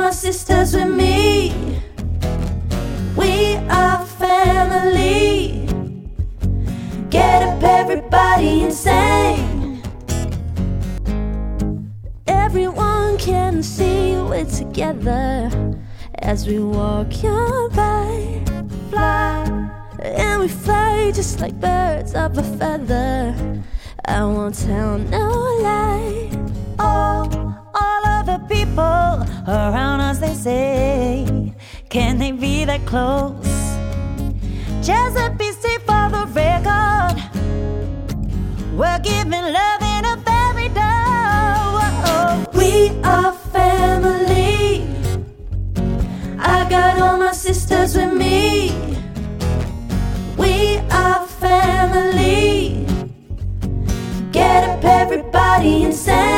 my sisters with me. We are family. Get up, everybody, and sing. Everyone can see we're together as we walk on by. Fly, and we fly just like birds of a feather. I won't tell no lie. All of the people around us, they say, can they be that close? Just a BC for the record. We're giving love in a fairy tale. We are family. I got all my sisters with me. We are family. Get up, everybody, and sing.